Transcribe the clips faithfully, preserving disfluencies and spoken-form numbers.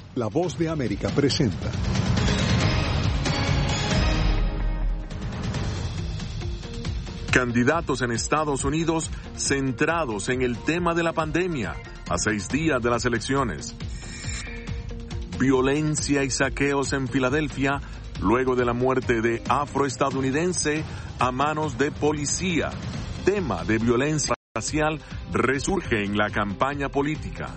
La Voz de América presenta. Candidatos en Estados Unidos centrados en el tema de la pandemia a seis días de las elecciones. Violencia y saqueos en Filadelfia luego de la muerte de afroestadounidense a manos de policía. Tema de violencia racial resurge en la campaña política.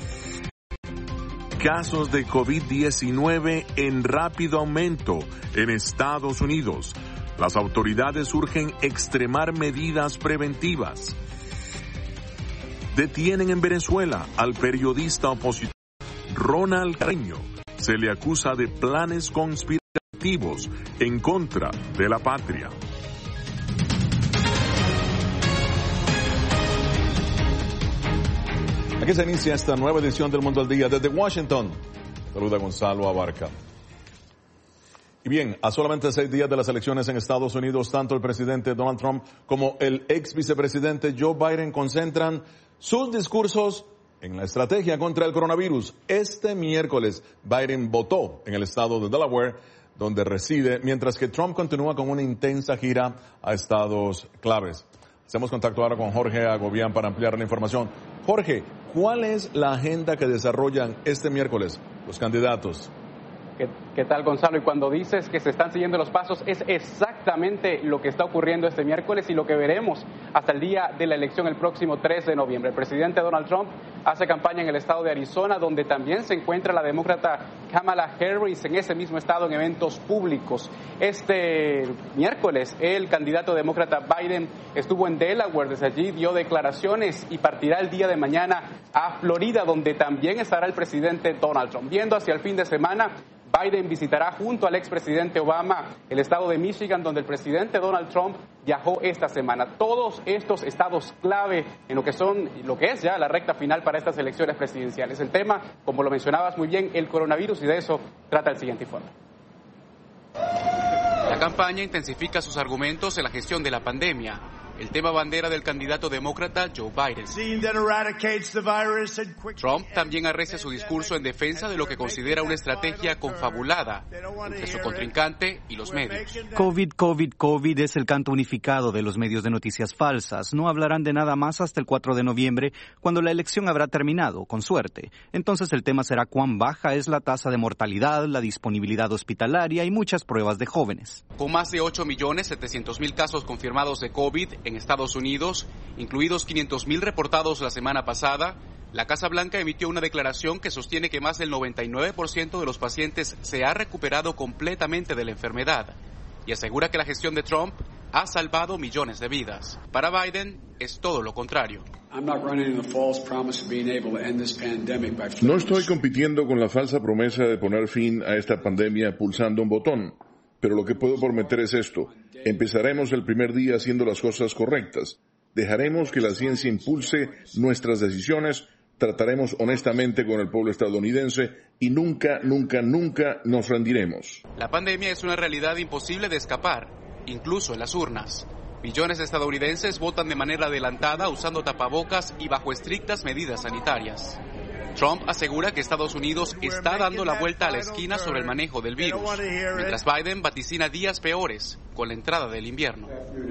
Casos de COVID diecinueve en rápido aumento en Estados Unidos. Las autoridades urgen extremar medidas preventivas. Detienen en Venezuela al periodista opositor Ronald Carreño. Se le acusa de planes conspirativos en contra de la patria. Aquí se inicia esta nueva edición del Mundo al Día desde Washington. Saluda Gonzalo Abarca. Y bien, a solamente seis días de las elecciones en Estados Unidos, tanto el presidente Donald Trump como el ex vicepresidente Joe Biden concentran sus discursos en la estrategia contra el coronavirus. Este miércoles, Biden votó en el estado de Delaware, donde reside, mientras que Trump continúa con una intensa gira a estados claves. Hacemos contacto ahora con Jorge Agobián para ampliar la información. Jorge, ¿cuál es la agenda que desarrollan este miércoles los candidatos? ¿Qué, ¿Qué tal, Gonzalo? Y cuando dices que se están siguiendo los pasos, es exactamente lo que está ocurriendo este miércoles y lo que veremos hasta el día de la elección el próximo tres de noviembre. El presidente Donald Trump hace campaña en el estado de Arizona, donde también se encuentra la demócrata Kamala Harris en ese mismo estado en eventos públicos. Este miércoles, el candidato demócrata Biden estuvo en Delaware, desde allí dio declaraciones y partirá el día de mañana a Florida, donde también estará el presidente Donald Trump. Viendo hacia el fin de semana, Biden visitará junto al expresidente Obama el estado de Michigan, donde el presidente Donald Trump viajó esta semana. Todos estos estados clave en lo que son, lo que es ya la recta final para estas elecciones presidenciales. El tema, como lo mencionabas muy bien, el coronavirus, y de eso trata el siguiente informe. La campaña intensifica sus argumentos en la gestión de la pandemia. El tema bandera del candidato demócrata Joe Biden. Trump también arrecia su discurso en defensa de lo que considera una estrategia confabulada entre su contrincante y los medios. COVID, COVID, COVID es el canto unificado de los medios de noticias falsas. No hablarán de nada más hasta el cuatro de noviembre, cuando la elección habrá terminado, con suerte. Entonces el tema será cuán baja es la tasa de mortalidad, la disponibilidad hospitalaria y muchas pruebas de jóvenes. Con más de ocho millones setecientos mil casos confirmados de COVID en Estados Unidos, incluidos quinientos mil reportados la semana pasada, la Casa Blanca emitió una declaración que sostiene que más del noventa y nueve por ciento de los pacientes se ha recuperado completamente de la enfermedad y asegura que la gestión de Trump ha salvado millones de vidas. Para Biden es todo lo contrario. No estoy compitiendo con la falsa promesa de poner fin a esta pandemia pulsando un botón. Pero lo que puedo prometer es esto. Empezaremos el primer día haciendo las cosas correctas. Dejaremos que la ciencia impulse nuestras decisiones. Trataremos honestamente con el pueblo estadounidense y nunca, nunca, nunca nos rendiremos. La pandemia es una realidad imposible de escapar, incluso en las urnas. Millones de estadounidenses votan de manera adelantada usando tapabocas y bajo estrictas medidas sanitarias. Trump asegura que Estados Unidos está dando la vuelta a la esquina sobre el manejo del virus, mientras Biden vaticina días peores con la entrada del invierno.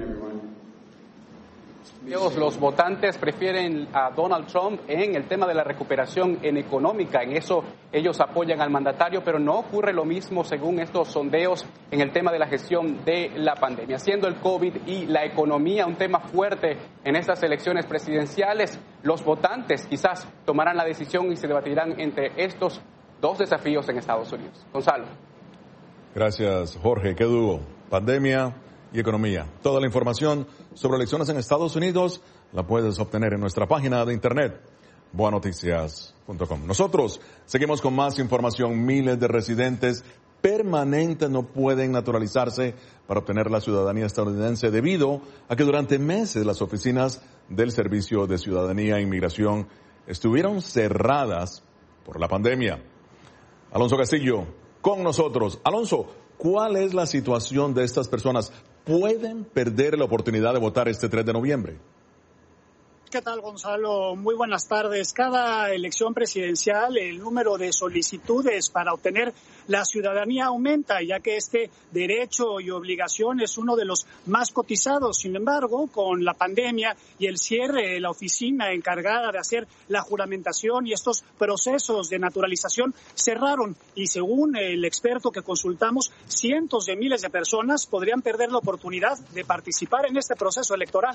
Los votantes prefieren a Donald Trump en el tema de la recuperación en económica. En eso ellos apoyan al mandatario, pero no ocurre lo mismo según estos sondeos en el tema de la gestión de la pandemia. Siendo el COVID y la economía un tema fuerte en estas elecciones presidenciales, los votantes quizás tomarán la decisión y se debatirán entre estos dos desafíos en Estados Unidos. Gonzalo. Gracias, Jorge. Qué duro. Pandemia y economía. Toda la información sobre elecciones en Estados Unidos la puedes obtener en nuestra página de internet, boa noticias punto com. Nosotros seguimos con más información. Miles de residentes permanentes no pueden naturalizarse para obtener la ciudadanía estadounidense debido a que durante meses las oficinas del Servicio de Ciudadanía e Inmigración estuvieron cerradas por la pandemia. Alonso Castillo, con nosotros. Alonso, ¿cuál es la situación de estas personas? ¿Pueden perder la oportunidad de votar este tres de noviembre? ¿Qué tal, Gonzalo? Muy buenas tardes. Cada elección presidencial, el número de solicitudes para obtener la ciudadanía aumenta, ya que este derecho y obligación es uno de los más cotizados. Sin embargo, con la pandemia y el cierre, la oficina encargada de hacer la juramentación y estos procesos de naturalización cerraron. Y según el experto que consultamos, cientos de miles de personas podrían perder la oportunidad de participar en este proceso electoral.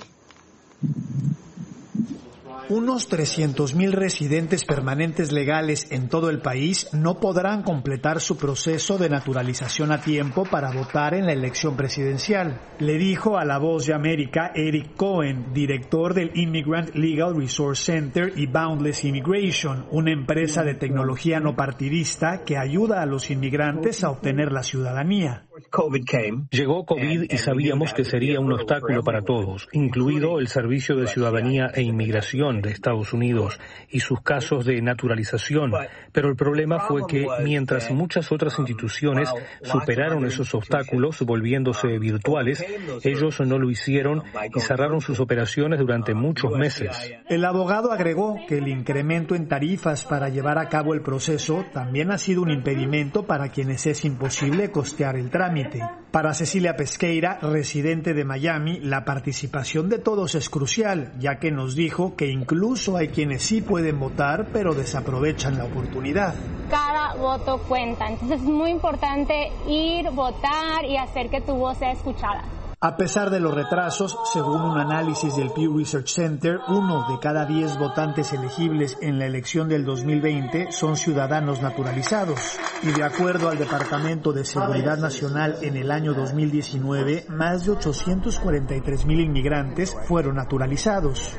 Unos trescientos mil residentes permanentes legales en todo el país no podrán completar su proceso de naturalización a tiempo para votar en la elección presidencial, le dijo a La Voz de América Eric Cohen, director del Immigrant Legal Resource Center y Boundless Immigration, una empresa de tecnología no partidista que ayuda a los inmigrantes a obtener la ciudadanía. Llegó COVID y sabíamos que sería un obstáculo para todos, incluido el Servicio de Ciudadanía e Inmigración de Estados Unidos y sus casos de naturalización, pero el problema fue que mientras muchas otras instituciones superaron esos obstáculos volviéndose virtuales, ellos no lo hicieron y cerraron sus operaciones durante muchos meses. El abogado agregó que el incremento en tarifas para llevar a cabo el proceso también ha sido un impedimento para quienes es imposible costear el trámite. Para Cecilia Pesqueira, residente de Miami, la participación de todos es crucial, ya que nos dijo que incluso hay quienes sí pueden votar, pero desaprovechan la oportunidad. Cada voto cuenta, entonces es muy importante ir, votar y hacer que tu voz sea escuchada. A pesar de los retrasos, según un análisis del Pew Research Center, uno de cada diez votantes elegibles en la elección del dos mil veinte son ciudadanos naturalizados. Y de acuerdo al Departamento de Seguridad Nacional, en el año dos mil diecinueve, más de ochocientos cuarenta y tres mil inmigrantes fueron naturalizados.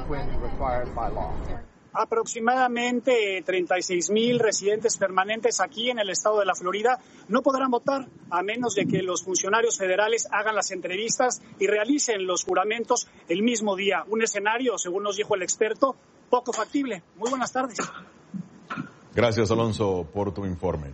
Aproximadamente treinta y seis mil residentes permanentes aquí en el estado de la Florida no podrán votar a menos de que los funcionarios federales hagan las entrevistas y realicen los juramentos el mismo día. Un escenario, según nos dijo el experto, poco factible. Muy buenas tardes. Gracias, Alonso, por tu informe.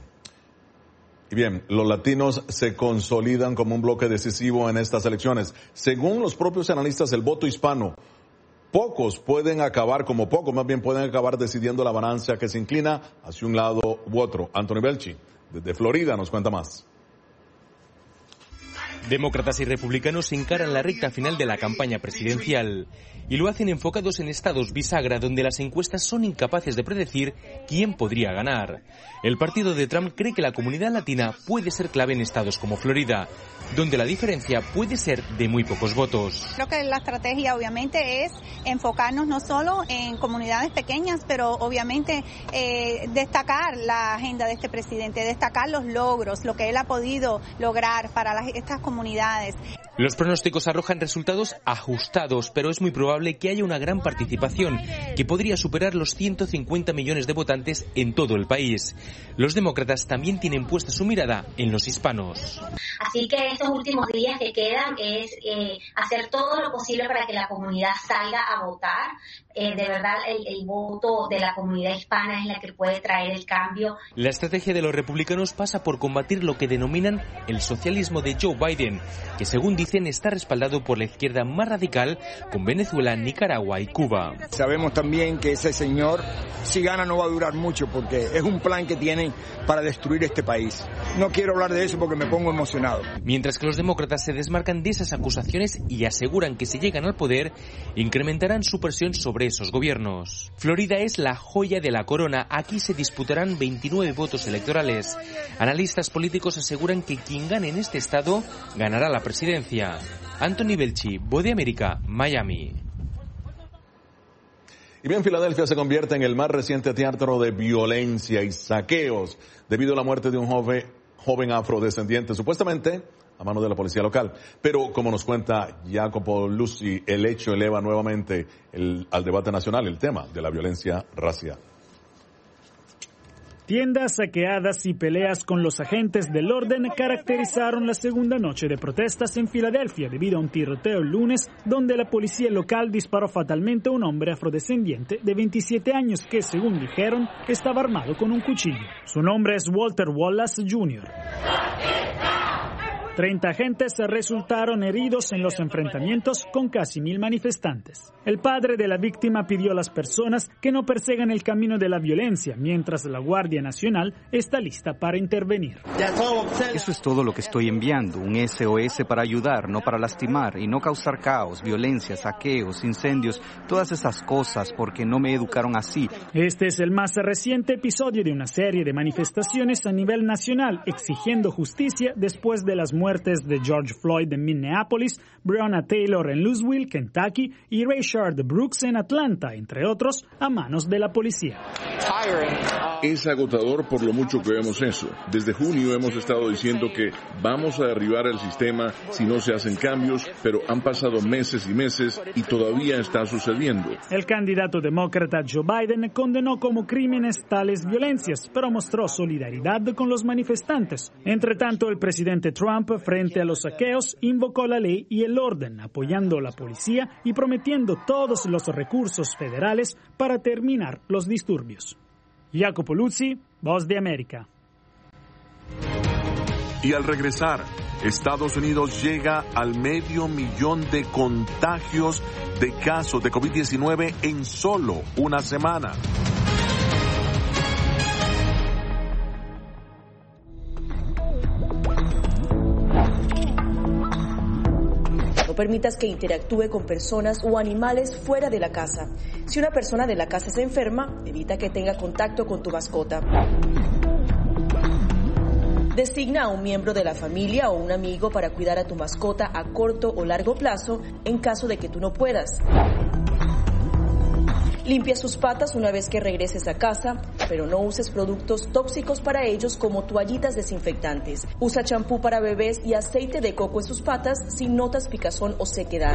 Y bien, los latinos se consolidan como un bloque decisivo en estas elecciones. Según los propios analistas, el voto hispano, pocos pueden acabar, como pocos más bien pueden acabar decidiendo la balanza que se inclina hacia un lado u otro. Anthony Belchi, desde Florida, nos cuenta más. Demócratas y republicanos encaran la recta final de la campaña presidencial y lo hacen enfocados en estados bisagra donde las encuestas son incapaces de predecir quién podría ganar. El partido de Trump cree que la comunidad latina puede ser clave en estados como Florida, donde la diferencia puede ser de muy pocos votos. Creo que la estrategia obviamente es enfocarnos no solo en comunidades pequeñas, pero obviamente eh, destacar la agenda de este presidente, destacar los logros, lo que él ha podido lograr para las, estas comunidades. Los pronósticos arrojan resultados ajustados, pero es muy probable que haya una gran participación, que podría superar los ciento cincuenta millones de votantes en todo el país. Los demócratas también tienen puesta su mirada en los hispanos. Así que estos últimos días que quedan es eh, hacer todo lo posible para que la comunidad salga a votar. Eh, de verdad, el, el voto de la comunidad hispana es la que puede traer el cambio. La estrategia de los republicanos pasa por combatir lo que denominan el socialismo de Joe Biden, que según dicen está respaldado por la izquierda más radical con Venezuela, Nicaragua y Cuba. Sabemos también que ese señor, si gana, no va a durar mucho porque es un plan que tienen para destruir este país. No quiero hablar de eso porque me pongo emocionado. Mientras que los demócratas se desmarcan de esas acusaciones y aseguran que si llegan al poder, incrementarán su presión sobre esos gobiernos. Florida es la joya de la corona. Aquí se disputarán veintinueve votos electorales. Analistas políticos aseguran que quien gane en este estado ganará la presidencia. Anthony Belchi, Voz de América, Miami. Y bien, Filadelfia se convierte en el más reciente teatro de violencia y saqueos debido a la muerte de un joven, joven afrodescendiente, supuestamente a mano de la policía local. Pero, como nos cuenta Jacopo Luzzi, el hecho eleva nuevamente el, al debate nacional el tema de la violencia racial. Tiendas saqueadas y peleas con los agentes del orden caracterizaron la segunda noche de protestas en Filadelfia debido a un tiroteo el lunes donde la policía local disparó fatalmente a un hombre afrodescendiente de veintisiete años que, según dijeron, estaba armado con un cuchillo. Su nombre es Walter Wallace junior treinta agentes resultaron heridos en los enfrentamientos con casi mil manifestantes. El padre de la víctima pidió a las personas que no persigan el camino de la violencia, mientras la Guardia Nacional está lista para intervenir. Eso es todo lo que estoy enviando, un S O S para ayudar, no para lastimar y no causar caos, violencia, saqueos, incendios, todas esas cosas porque no me educaron así. Este es el más reciente episodio de una serie de manifestaciones a nivel nacional exigiendo justicia después de las muertes de George Floyd en Minneapolis, Breonna Taylor en Louisville, Kentucky y Rayshard Brooks en Atlanta, entre otros, a manos de la policía. Es agotador por lo mucho que vemos eso. Desde junio hemos estado diciendo que vamos a derribar el sistema si no se hacen cambios, pero han pasado meses y meses y todavía está sucediendo. El candidato demócrata Joe Biden condenó como crímenes tales violencias, pero mostró solidaridad con los manifestantes. Entre tanto, el presidente Trump, frente a los saqueos, invocó la ley y el orden, apoyando a la policía y prometiendo todos los recursos federales para terminar los disturbios. Jacopo Luzzi, Voz de América. Y al regresar, Estados Unidos llega al medio millón de contagios de casos de COVID diecinueve en solo una semana. No permitas que interactúe con personas o animales fuera de la casa. Si una persona de la casa se enferma, evita que tenga contacto con tu mascota. Designa a un miembro de la familia o un amigo para cuidar a tu mascota a corto o largo plazo en caso de que tú no puedas. Limpia sus patas una vez que regreses a casa, pero no uses productos tóxicos para ellos como toallitas desinfectantes. Usa champú para bebés y aceite de coco en sus patas si notas picazón o sequedad.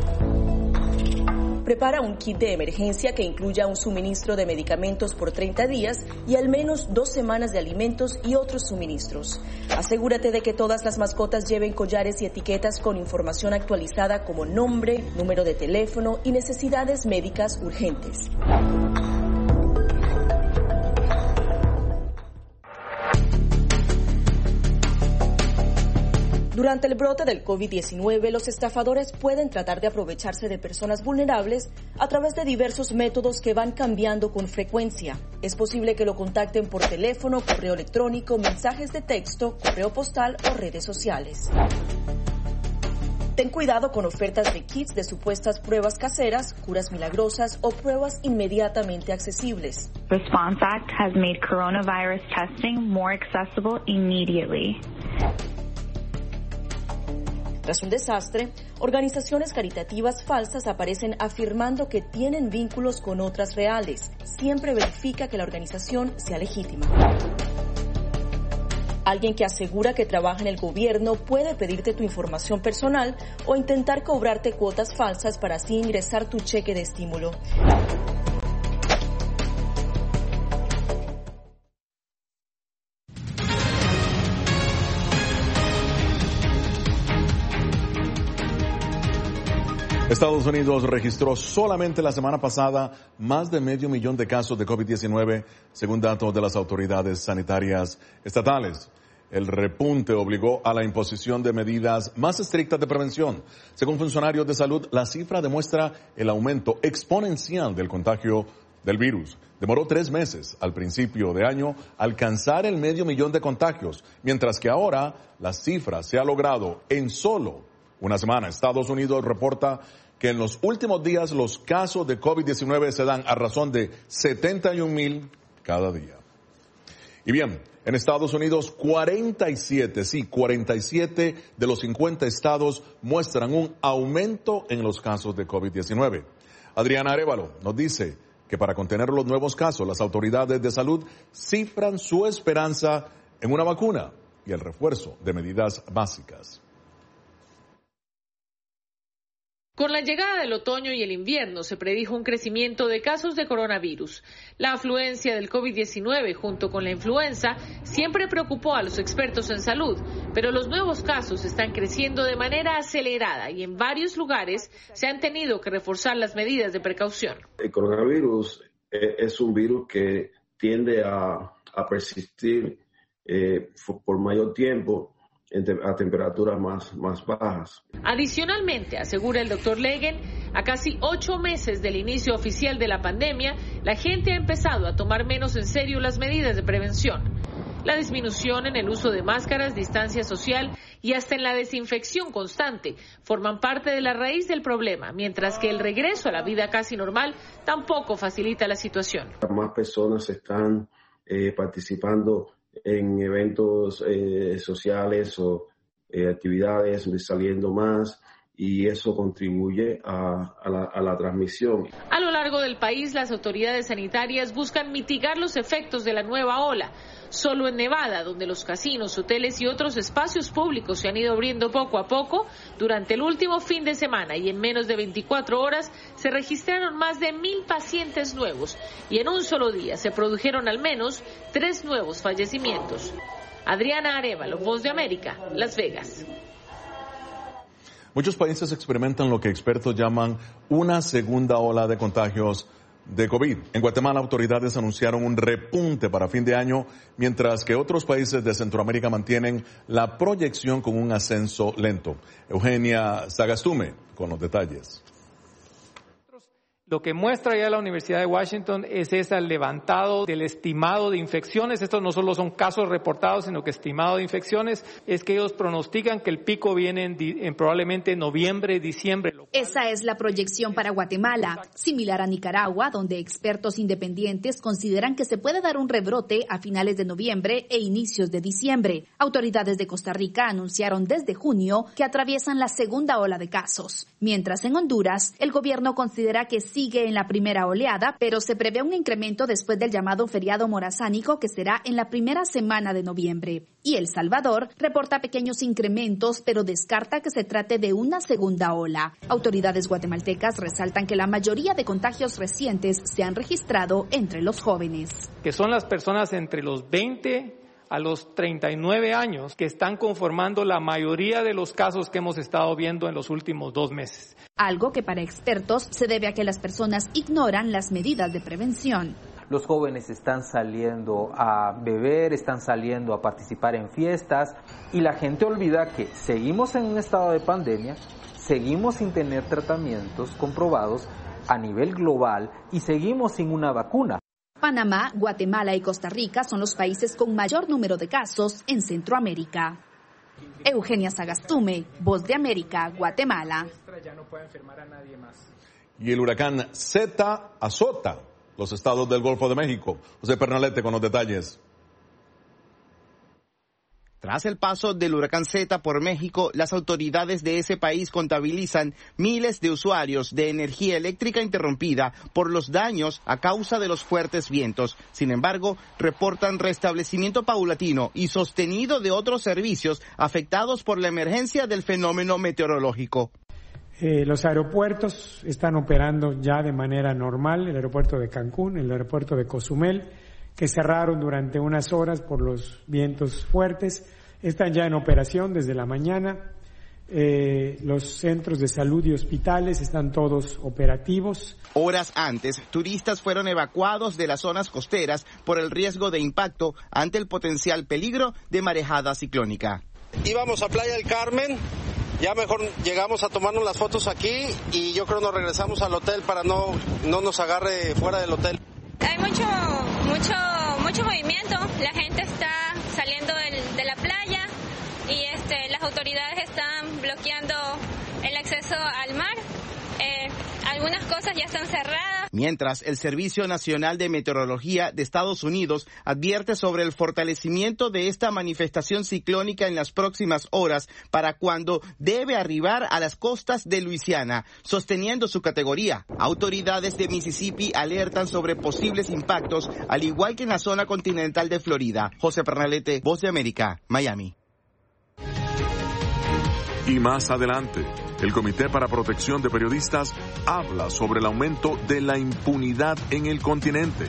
Prepara un kit de emergencia que incluya un suministro de medicamentos por treinta días y al menos dos semanas de alimentos y otros suministros. Asegúrate de que todas las mascotas lleven collares y etiquetas con información actualizada como nombre, número de teléfono y necesidades médicas urgentes. Durante el brote del COVID diecinueve, los estafadores pueden tratar de aprovecharse de personas vulnerables a través de diversos métodos que van cambiando con frecuencia. Es posible que lo contacten por teléfono, correo electrónico, mensajes de texto, correo postal o redes sociales. Ten cuidado con ofertas de kits de supuestas pruebas caseras, curas milagrosas o pruebas inmediatamente accesibles. Response Act has made coronavirus testing more accessible immediately. Tras un desastre, organizaciones caritativas falsas aparecen afirmando que tienen vínculos con otras reales. Siempre verifica que la organización sea legítima. Alguien que asegura que trabaja en el gobierno puede pedirte tu información personal o intentar cobrarte cuotas falsas para así ingresar tu cheque de estímulo. Estados Unidos registró solamente la semana pasada más de medio millón de casos de COVID diecinueve, según datos de las autoridades sanitarias estatales. El repunte obligó a la imposición de medidas más estrictas de prevención. Según funcionarios de salud, la cifra demuestra el aumento exponencial del contagio del virus. Demoró tres meses al principio de año alcanzar el medio millón de contagios, mientras que ahora la cifra se ha logrado en solo una semana. Estados Unidos reporta que en los últimos días los casos de COVID diecinueve se dan a razón de setenta y un mil cada día. Y bien, en Estados Unidos cuarenta y siete, sí, cuarenta y siete de los cincuenta estados muestran un aumento en los casos de COVID diecinueve. Adriana Arévalo nos dice que para contener los nuevos casos, las autoridades de salud cifran su esperanza en una vacuna y el refuerzo de medidas básicas. Con la llegada del otoño y el invierno se predijo un crecimiento de casos de coronavirus. La afluencia del COVID diecinueve junto con la influenza siempre preocupó a los expertos en salud, pero los nuevos casos están creciendo de manera acelerada y en varios lugares se han tenido que reforzar las medidas de precaución. El coronavirus es un virus que tiende a, a persistir eh, por mayor tiempo a temperaturas más, más bajas. Adicionalmente, asegura el doctor Legen, a casi ocho meses del inicio oficial de la pandemia, la gente ha empezado a tomar menos en serio las medidas de prevención. La disminución en el uso de máscaras, distancia social y hasta en la desinfección constante forman parte de la raíz del problema, mientras que el regreso a la vida casi normal tampoco facilita la situación. Más personas están eh, participando en eventos eh, sociales o eh, actividades, saliendo más, y eso contribuye a, a, la, a la transmisión. A lo largo del país, las autoridades sanitarias buscan mitigar los efectos de la nueva ola. Solo en Nevada, donde los casinos, hoteles y otros espacios públicos se han ido abriendo poco a poco, durante el último fin de semana y en menos de veinticuatro horas se registraron más de mil pacientes nuevos y en un solo día se produjeron al menos tres nuevos fallecimientos. Adriana Arévalo, Voz de América, Las Vegas. Muchos países experimentan lo que expertos llaman una segunda ola de contagios de COVID. En Guatemala, autoridades anunciaron un repunte para fin de año, mientras que otros países de Centroamérica mantienen la proyección con un ascenso lento. Eugenia Sagastume con los detalles. Lo que muestra ya la Universidad de Washington es ese levantado del estimado de infecciones. Estos no solo son casos reportados, sino que estimado de infecciones. Es que ellos pronostican que el pico viene en, en probablemente noviembre, diciembre. Esa es la proyección para Guatemala, similar a Nicaragua, donde expertos independientes consideran que se puede dar un rebrote a finales de noviembre e inicios de diciembre. Autoridades de Costa Rica anunciaron desde junio que atraviesan la segunda ola de casos. Mientras en Honduras, el gobierno considera que sí sigue en la primera oleada, pero se prevé un incremento después del llamado feriado morazánico que será en la primera semana de noviembre. Y El Salvador reporta pequeños incrementos, pero descarta que se trate de una segunda ola. Autoridades guatemaltecas resaltan que la mayoría de contagios recientes se han registrado entre los jóvenes. Que son las personas entre los veinte a los treinta y nueve años que están conformando la mayoría de los casos que hemos estado viendo en los últimos dos meses. Algo que para expertos se debe a que las personas ignoran las medidas de prevención. Los jóvenes están saliendo a beber, están saliendo a participar en fiestas y la gente olvida que seguimos en un estado de pandemia, seguimos sin tener tratamientos comprobados a nivel global y seguimos sin una vacuna. Panamá, Guatemala y Costa Rica son los países con mayor número de casos en Centroamérica. Eugenia Sagastume, Voz de América, Guatemala. Y el huracán Zeta azota los estados del Golfo de México. José Pernalete con los detalles. Tras el paso del huracán Zeta por México, las autoridades de ese país contabilizan miles de usuarios de energía eléctrica interrumpida por los daños a causa de los fuertes vientos. Sin embargo, reportan restablecimiento paulatino y sostenido de otros servicios afectados por la emergencia del fenómeno meteorológico. Eh, los aeropuertos están operando ya de manera normal, el aeropuerto de Cancún, el aeropuerto de Cozumel, que cerraron durante unas horas por los vientos fuertes, están ya en operación desde la mañana. Eh, los centros de salud y hospitales están todos operativos. Horas antes, turistas fueron evacuados de las zonas costeras por el riesgo de impacto ante el potencial peligro de marejada ciclónica. Íbamos a Playa del Carmen, ya mejor llegamos a tomarnos las fotos aquí y yo creo nos regresamos al hotel para no, no nos agarre fuera del hotel. Hay mucho, mucho, mucho movimiento, la gente está saliendo del, de la playa y este, las autoridades están bloqueando el acceso al mar. Eh, algunas cosas ya están cerradas. Mientras, el Servicio Nacional de Meteorología de Estados Unidos advierte sobre el fortalecimiento de esta manifestación ciclónica en las próximas horas para cuando debe arribar a las costas de Luisiana, sosteniendo su categoría. Autoridades de Mississippi alertan sobre posibles impactos, al igual que en la zona continental de Florida. José Pernalete, Voz de América, Miami. Y más adelante, el Comité para Protección de Periodistas habla sobre el aumento de la impunidad en el continente.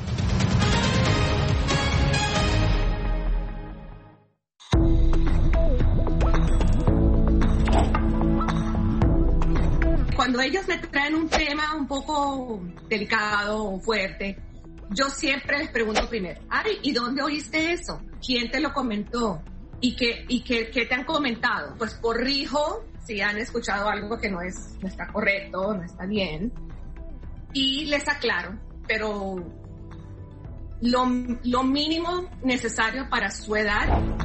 Cuando ellos me traen un tema un poco delicado o fuerte, yo siempre les pregunto primero, Ari, ¿y dónde oíste eso? ¿Quién te lo comentó? ¿Y qué y que, que te han comentado? Pues corrijo si han escuchado algo que no, es, no está correcto, no está bien, y les aclaro, pero lo, lo mínimo necesario para su edad.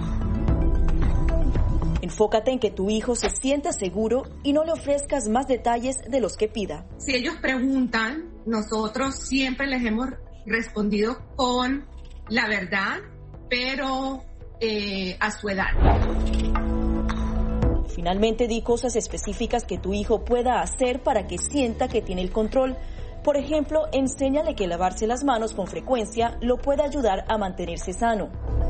Enfócate en que tu hijo se sienta seguro y no le ofrezcas más detalles de los que pida. Si ellos preguntan, nosotros siempre les hemos respondido con la verdad, pero eh, a su edad. Finalmente, di cosas específicas que tu hijo pueda hacer para que sienta que tiene el control. Por ejemplo, enséñale que lavarse las manos con frecuencia lo puede ayudar a mantenerse sano.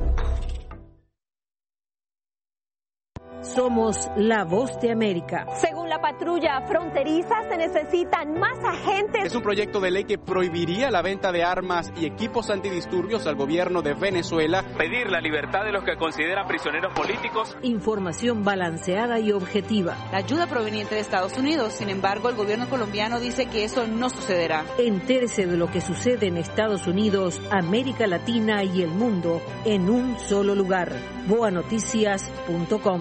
Somos la voz de América. Según la patrulla fronteriza, se necesitan más agentes. Es un proyecto de ley que prohibiría la venta de armas y equipos antidisturbios al gobierno de Venezuela. Pedir la libertad de los que consideran prisioneros políticos. Información balanceada y objetiva. La ayuda proveniente de Estados Unidos, sin embargo, el gobierno colombiano dice que eso no sucederá. Entérese de lo que sucede en Estados Unidos, América Latina y el mundo en un solo lugar. boa noticias punto com.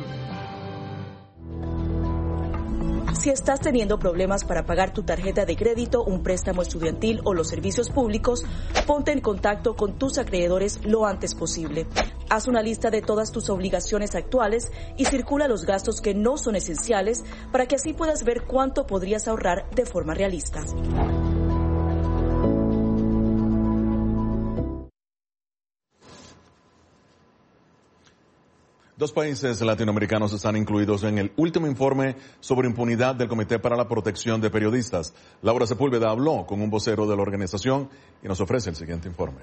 Si estás teniendo problemas para pagar tu tarjeta de crédito, un préstamo estudiantil o los servicios públicos, ponte en contacto con tus acreedores lo antes posible. Haz una lista de todas tus obligaciones actuales y circula los gastos que no son esenciales para que así puedas ver cuánto podrías ahorrar de forma realista. Dos países latinoamericanos están incluidos en el último informe sobre impunidad del Comité para la Protección de Periodistas. Laura Sepúlveda habló con un vocero de la organización y nos ofrece el siguiente informe.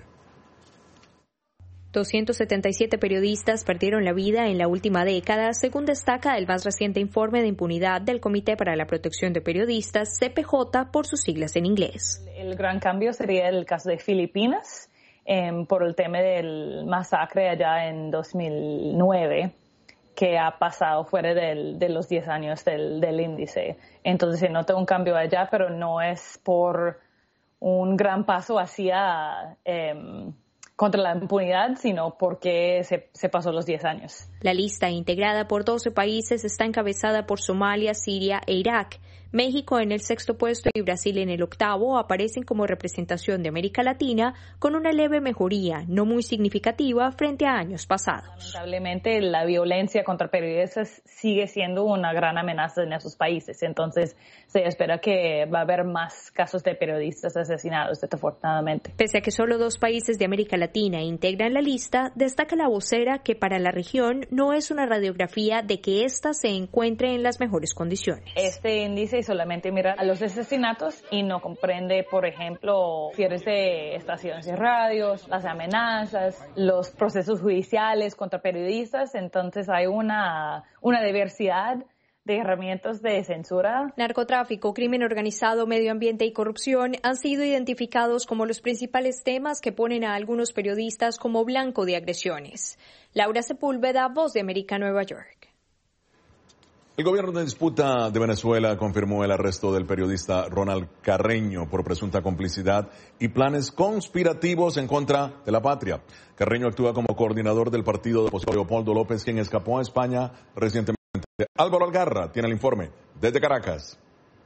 doscientos setenta y siete periodistas perdieron la vida en la última década, según destaca el más reciente informe de impunidad del Comité para la Protección de Periodistas, C P J, por sus siglas en inglés. El gran cambio sería el caso de Filipinas, eh, por el tema del masacre allá en dos mil nueve, que ha pasado fuera del, de los diez años del, del índice. Entonces se nota un cambio allá, pero no es por un gran paso hacia Eh, contra la impunidad, sino porque se, se pasó los diez años. La lista, integrada por doce países, está encabezada por Somalia, Siria e Irak. México en el sexto puesto y Brasil en el octavo aparecen como representación de América Latina con una leve mejoría, no muy significativa, frente a años pasados. Lamentablemente, la violencia contra periodistas sigue siendo una gran amenaza en esos países. Entonces, se espera que va a haber más casos de periodistas asesinados, desafortunadamente. Pese a que solo dos países de América Latina integran la lista, destaca la vocera que para la región no es una radiografía de que ésta se encuentre en las mejores condiciones. Este índice solamente mira a los asesinatos y no comprende, por ejemplo, cierres de estaciones de radios, las amenazas, los procesos judiciales contra periodistas. Entonces hay una, una diversidad de herramientas de censura. Narcotráfico, crimen organizado, medio ambiente y corrupción han sido identificados como los principales temas que ponen a algunos periodistas como blanco de agresiones. Laura Sepúlveda, Voz de América, Nueva York. El gobierno de disputa de Venezuela confirmó el arresto del periodista Ronald Carreño por presunta complicidad y planes conspirativos en contra de la patria. Carreño actúa como coordinador del partido de opositor Leopoldo López, quien escapó a España recientemente. Álvaro Algarra tiene el informe desde Caracas.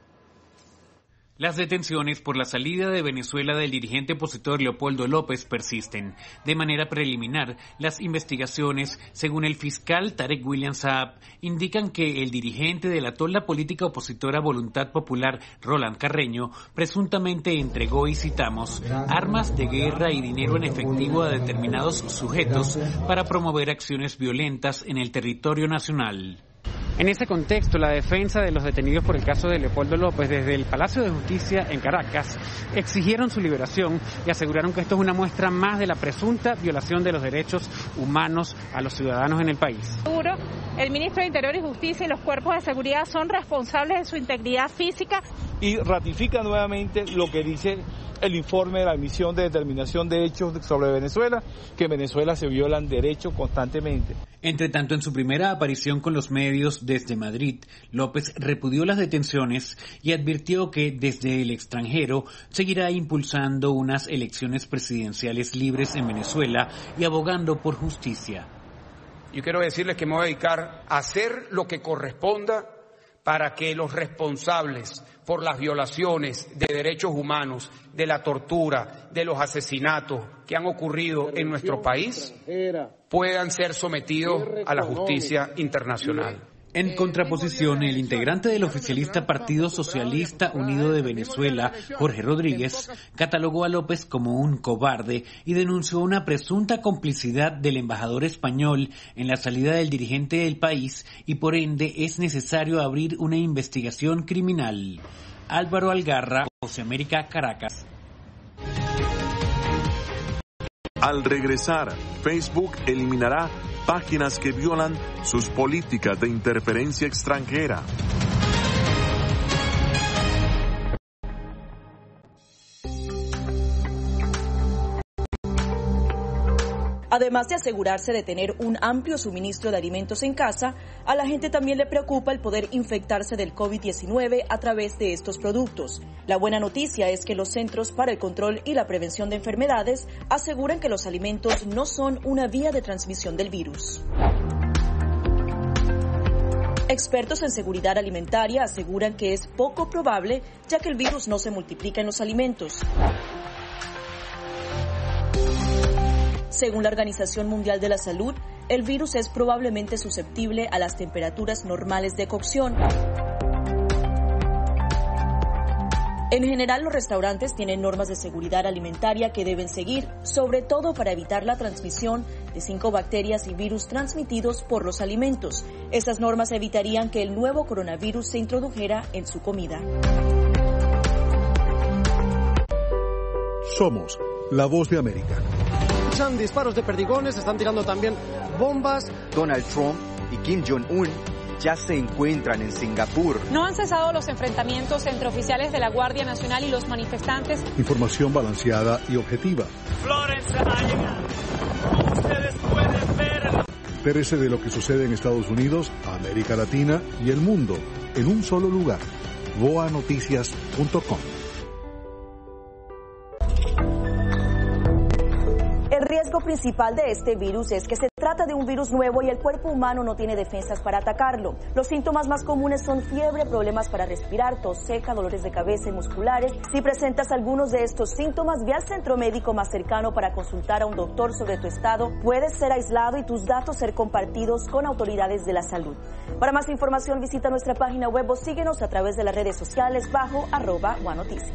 Las detenciones por la salida de Venezuela del dirigente opositor Leopoldo López persisten. De manera preliminar, las investigaciones, según el fiscal Tarek William Saab, indican que el dirigente delató la política opositora Voluntad Popular, Roland Carreño, presuntamente entregó, y citamos, armas de guerra y dinero en efectivo a determinados sujetos para promover acciones violentas en el territorio nacional. En ese contexto, la defensa de los detenidos por el caso de Leopoldo López desde el Palacio de Justicia en Caracas exigieron su liberación y aseguraron que esto es una muestra más de la presunta violación de los derechos humanos a los ciudadanos en el país. Seguro, el ministro de Interior y Justicia y los cuerpos de seguridad son responsables de su integridad física. Y ratifica nuevamente lo que dice el informe de la Misión de Determinación de Hechos sobre Venezuela, que en Venezuela se violan derechos constantemente. Entre tanto, en su primera aparición con los medios desde Madrid, López repudió las detenciones y advirtió que desde el extranjero seguirá impulsando unas elecciones presidenciales libres en Venezuela y abogando por justicia. Yo quiero decirles que me voy a dedicar a hacer lo que corresponda para que los responsables por las violaciones de derechos humanos, de la tortura, de los asesinatos que han ocurrido en nuestro país, puedan ser sometidos a la justicia internacional. En contraposición, el integrante del oficialista Partido Socialista Unido de Venezuela, Jorge Rodríguez, catalogó a López como un cobarde y denunció una presunta complicidad del embajador español en la salida del dirigente del país y por ende es necesario abrir una investigación criminal. Álvaro Algarra, Voz de América, Caracas. Al regresar, Facebook eliminará páginas que violan sus políticas de interferencia extranjera. Además de asegurarse de tener un amplio suministro de alimentos en casa, a la gente también le preocupa el poder infectarse del COVID diecinueve a través de estos productos. La buena noticia es que los Centros para el Control y la Prevención de Enfermedades aseguran que los alimentos no son una vía de transmisión del virus. Expertos en seguridad alimentaria aseguran que es poco probable, ya que el virus no se multiplica en los alimentos. Según la Organización Mundial de la Salud, el virus es probablemente susceptible a las temperaturas normales de cocción. En general, los restaurantes tienen normas de seguridad alimentaria que deben seguir, sobre todo para evitar la transmisión de cinco bacterias y virus transmitidos por los alimentos. Estas normas evitarían que el nuevo coronavirus se introdujera en su comida. Somos la Voz de América. Disparos de perdigones, están tirando también bombas. Donald Trump y Kim Jong-un ya se encuentran en Singapur. No han cesado los enfrentamientos entre oficiales de la Guardia Nacional y los manifestantes. Información balanceada y objetiva. Florence ha llegado. Como ustedes pueden ver. Entérese de lo que sucede en Estados Unidos, América Latina y el mundo en un solo lugar. voa noticias punto com. El riesgo principal de este virus es que se trata de un virus nuevo y el cuerpo humano no tiene defensas para atacarlo. Los síntomas más comunes son fiebre, problemas para respirar, tos seca, dolores de cabeza y musculares. Si presentas algunos de estos síntomas, ve al centro médico más cercano para consultar a un doctor sobre tu estado. Puedes ser aislado y tus datos ser compartidos con autoridades de la salud. Para más información, visita nuestra página web o síguenos a través de las redes sociales bajo arroba voa noticias.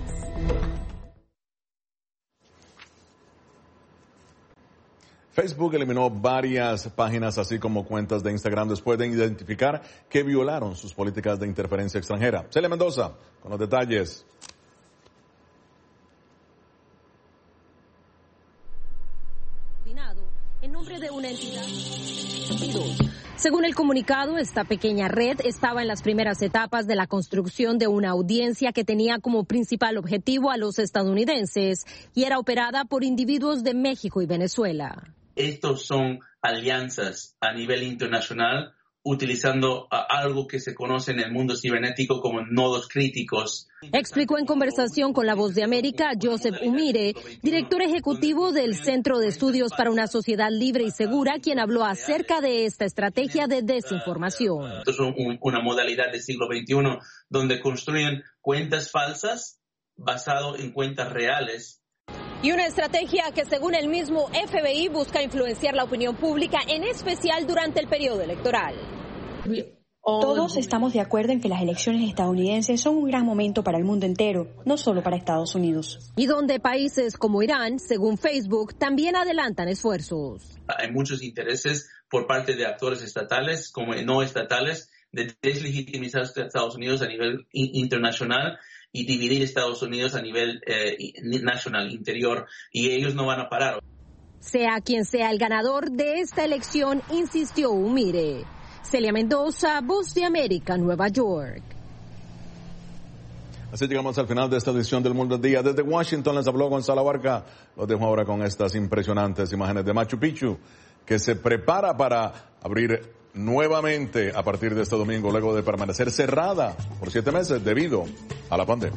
Facebook eliminó varias páginas, así como cuentas de Instagram, después de identificar que violaron sus políticas de interferencia extranjera. Celia Mendoza, con los detalles. En nombre de una entidad. Según el comunicado, esta pequeña red estaba en las primeras etapas de la construcción de una audiencia que tenía como principal objetivo a los estadounidenses y era operada por individuos de México y Venezuela. Estos son alianzas a nivel internacional utilizando uh, algo que se conoce en el mundo cibernético como nodos críticos. Explicó en conversación con La Voz de América Joseph Umire, director ejecutivo del Centro de Estudios para una Sociedad Libre y Segura, quien habló acerca de esta estrategia de desinformación. Esto es un, una modalidad del siglo veintiuno donde construyen cuentas falsas basado en cuentas reales. Y una estrategia que, según el mismo F B I, busca influenciar la opinión pública, en especial durante el periodo electoral. Todos estamos de acuerdo en que las elecciones estadounidenses son un gran momento para el mundo entero, no solo para Estados Unidos. Y donde países como Irán, según Facebook, también adelantan esfuerzos. Hay muchos intereses por parte de actores estatales como no estatales de deslegitimizar a Estados Unidos a nivel internacional y dividir Estados Unidos a nivel eh, nacional, interior, y ellos no van a parar. Sea quien sea el ganador de esta elección, insistió Umire. Celia Mendoza, Voz de América, Nueva York. Así llegamos al final de esta edición del Mundo al Día. Desde Washington les habló Gonzalo Barca. Los dejo ahora con estas impresionantes imágenes de Machu Picchu, que se prepara para abrir nuevamente a partir de este domingo, luego de permanecer cerrada por siete meses debido a la pandemia.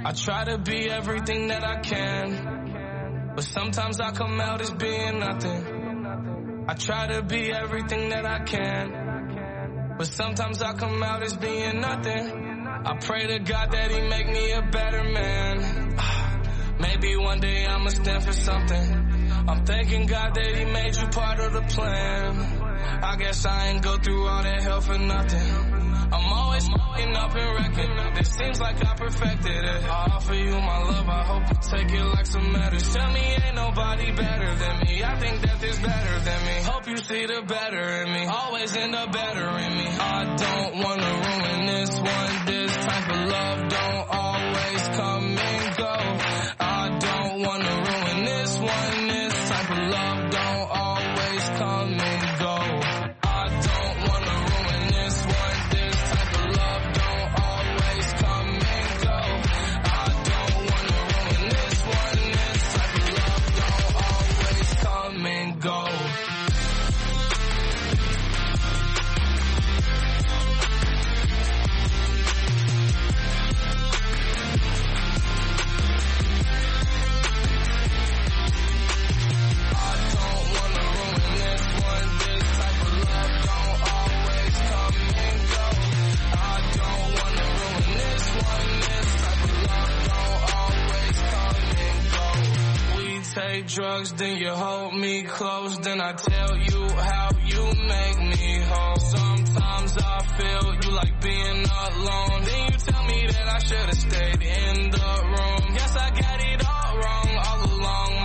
I try to be everything that I can, but sometimes I come out as being nothing. I try to be everything that I can, but sometimes I come out as being nothing. I pray to God that he make me a better man. Maybe one day I'ma stand for something. I'm thanking God that he made you part of the plan. I guess I ain't go through all that hell for nothing. I'm always f***ing up and wrecking. It seems like I perfected it. I offer you my love, I hope you take it like some medicine. Tell me ain't nobody better than me. I think that there's better than me. Hope you see the better in me. Always end up better in me. I don't wanna ruin this one. This type of love don't always come and go. I don't wanna ruin this one. This type of love don't always come and go. I don't wanna ruin this one. This type of love don't always come and go. I don't wanna ruin this one. This type of love don't always come and go. Take drugs, then you hold me close, then I tell you how you make me whole. Sometimes I feel you like being alone, then you tell me that I should've stayed in the room. Guess I got it all wrong all along.